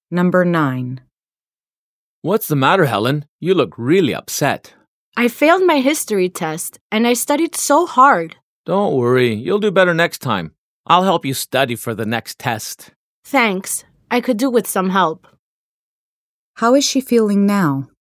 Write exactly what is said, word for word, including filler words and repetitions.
Number nine. What's the matter, Helen? You look really upset. I failed my history test, and I studied so hard. Don't worry, you'll do better next time. I'll help you study for the next test. Thanks. I could do with some help. How is she feeling now?